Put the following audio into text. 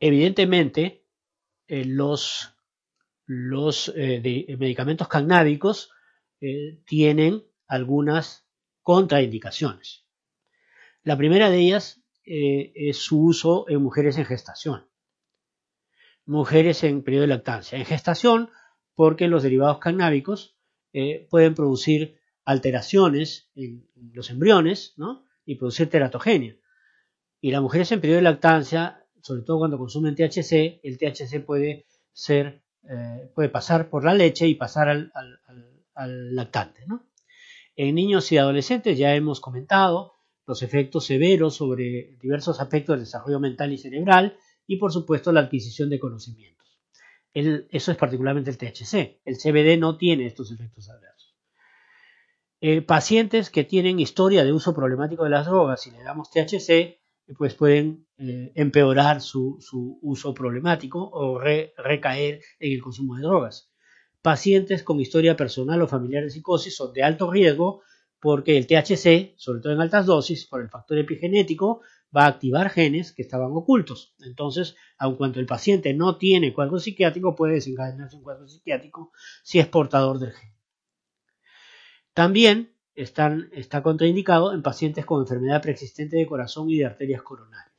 Evidentemente, los medicamentos cannábicos tienen algunas contraindicaciones. La primera de ellas es su uso en mujeres en gestación, mujeres en periodo de lactancia. En gestación, porque los derivados cannábicos pueden producir alteraciones en los embriones, ¿no? Y producir teratogenia. Y las mujeres en periodo de lactancia, sobre todo cuando consumen THC, el THC puede pasar por la leche y pasar al lactante, ¿no? En niños y adolescentes ya hemos comentado los efectos severos sobre diversos aspectos del desarrollo mental y cerebral y por supuesto la adquisición de conocimientos. Eso es particularmente el THC. El CBD no tiene estos efectos adversos. Pacientes que tienen historia de uso problemático de las drogas, si le damos THC, pues pueden empeorar su uso problemático o recaer en el consumo de drogas. Pacientes con historia personal o familiar de psicosis son de alto riesgo porque el THC, sobre todo en altas dosis, por el factor epigenético, va a activar genes que estaban ocultos. Entonces, aun cuando el paciente no tiene cuadro psiquiátrico, puede desencadenarse un cuadro psiquiátrico si es portador del gen. También está contraindicado en pacientes con enfermedad preexistente de corazón y de arterias coronarias.